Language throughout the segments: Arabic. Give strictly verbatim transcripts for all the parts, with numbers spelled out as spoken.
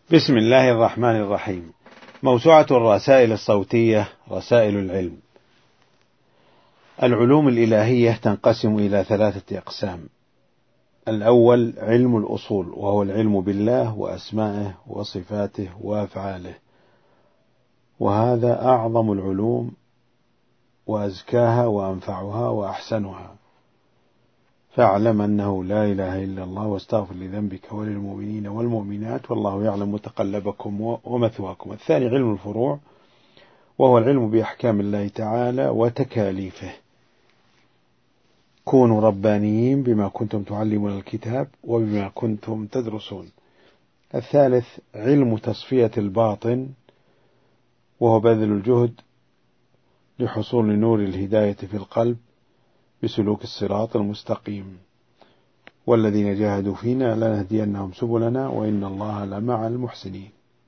بسم الله الرحمن الرحيم. موسوعة الرسائل الصوتية رسائل العلم. العلوم الإلهية تنقسم إلى ثلاثة أقسام. الأول علم الأصول، وهو العلم بالله وأسمائه وصفاته وأفعاله، وهذا أعظم العلوم وأزكاها وأنفعها وأحسنها. فاعلم أنه لا إله إلا الله، واستغفر لذنبك وللمؤمنين والمؤمنات، والله يعلم متقلبكم ومثواكم. الثاني علم الفروع، وهو العلم بأحكام الله تعالى وتكاليفه. كونوا ربانيين بما كنتم تعلمون الكتاب وبما كنتم تدرسون. الثالث علم تصفية الباطن، وهو بذل الجهد لحصول نور الهداية في القلب بسلوك الصراط المستقيم. والذين جاهدوا فينا لنهدينهم سبلنا وإن الله لمع المحسنين.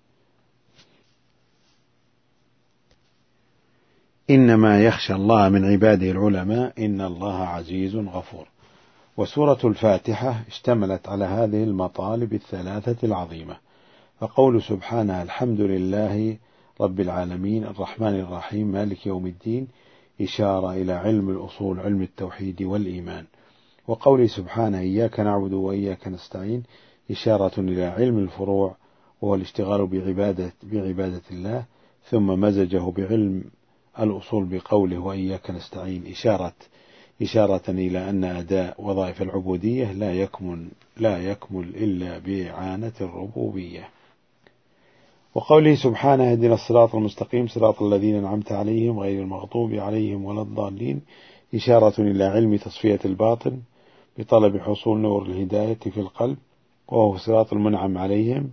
إنما يخشى الله من عباده العلماء إن الله عزيز غفور. وسورة الفاتحة اشتملت على هذه المطالب الثلاثة العظيمة. فقول سبحانه الحمد لله رب العالمين الرحمن الرحيم مالك يوم الدين إشارة إلى علم الأصول، علم التوحيد والإيمان. وقول سبحانه إياك نعبد وإياك نستعين إشارة إلى علم الفروع، وهو الاشتغال بعبادة, بعبادة الله، ثم مزجه بعلم الأصول بقوله وإياك نستعين إشارة إشارة إلى أن أداء وظائف العبودية لا يكمل لا يكمل إلا بإعانة الربوبية. وقوله سبحانه اهدنا الصراط المستقيم صراط الذين أنعمت عليهم غير المغضوب عليهم ولا الضالين إشارة إلى علم تصفية الباطن بطلب حصول نور الهداية في القلب، وهو صراط المنعم عليهم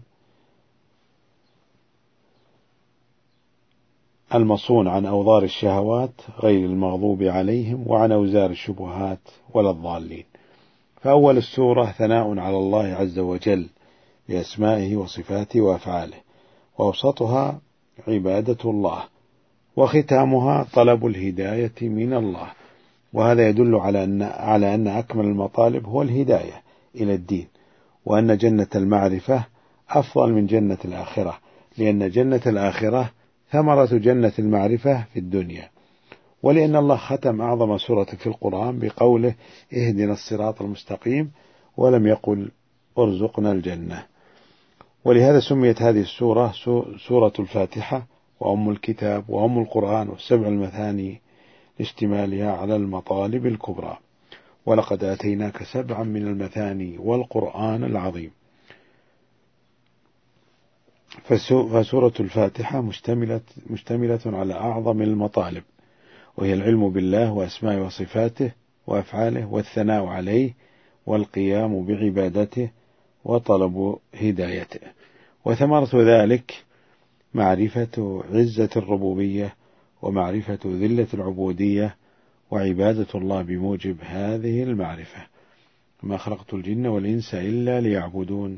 المصون عن أوضار الشهوات غير المغضوب عليهم وعن أوزار الشبهات ولا الضالين. فأول السورة ثناء على الله عز وجل بأسمائه وصفاته وأفعاله، وأوسطها عبادة الله، وختامها طلب الهداية من الله. وهذا يدل على أن على أن أكمل المطالب هو الهداية إلى الدين، وأن جنة المعرفة أفضل من جنة الآخرة، لأن جنة الآخرة ثمرة جنة المعرفة في الدنيا. ولأن الله ختم أعظم سورة في القرآن بقوله اهدنا الصراط المستقيم، ولم يقل ارزقنا الجنة. ولهذا سميت هذه السورة سورة الفاتحة، وأم الكتاب وأم القرآن والسبع المثاني لاشتمالها على المطالب الكبرى. ولقد آتيناك سبعا من المثاني والقرآن العظيم. فسورة الفاتحة مشتملة, مشتملة على أعظم المطالب، وهي العلم بالله وأسماء وصفاته وأفعاله، والثناء عليه، والقيام بعبادته، وطلب هدايته. وثمرة ذلك معرفة عزة الربوبية، ومعرفة ذلة العبودية، وعبادة الله بموجب هذه المعرفة. ما خلقت الجن والإنس إلا ليعبدون.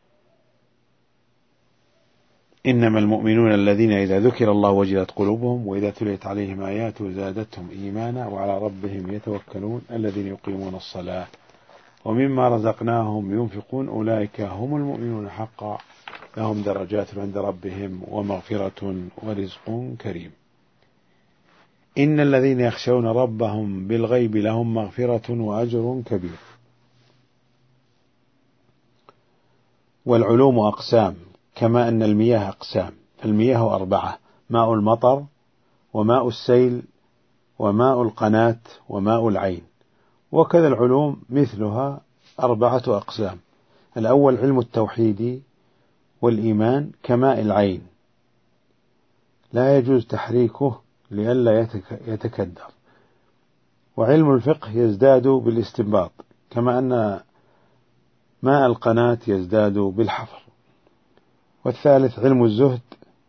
إنما المؤمنون الذين إذا ذكر الله وجلت قلوبهم وإذا تليت عليهم آياته زادتهم إيمانا وعلى ربهم يتوكلون الذين يقيمون الصلاة ومما رزقناهم ينفقون أولئك هم المؤمنون حقا لهم درجات عند ربهم ومغفرة ورزق كريم. إن الذين يخشون ربهم بالغيب لهم مغفرة وأجر كبير. والعلوم أقسام، كما أن المياه أقسام. المياه أربعة: ماء المطر، وماء السيل، وماء القناة، وماء العين. وكذا العلوم مثلها أربعة أقسام. الأول علم التوحيد والإيمان كماء العين، لا يجوز تحريكه لئلا يتكدر. وعلم الفقه يزداد بالاستنباط، كما أن ماء القناة يزداد بالحفر. والثالث علم الزهد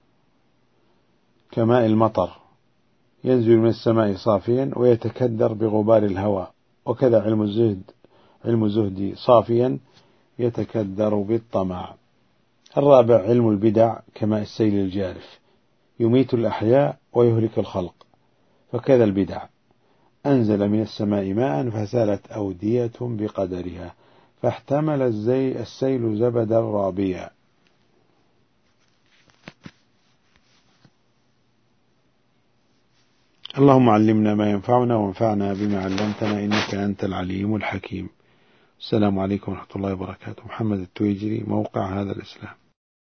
كماء المطر، ينزل من السماء صافيا ويتكدر بغبار الهواء. وكذا علم الزهد علم الزهد صافيا يتكدر بالطمع. الرابع علم البدع كماء السيل الجارف، يميت الأحياء ويهلك الخلق. فكذا البدع أنزل من السماء ماء فسالت أودية بقدرها فاحتمل الزي السيل زبدا رابيا. اللهم علمنا ما ينفعنا وانفعنا بما علمتنا إنك أنت العليم الحكيم. السلام عليكم ورحمة الله وبركاته. محمد التويجري، موقع هذا الإسلام.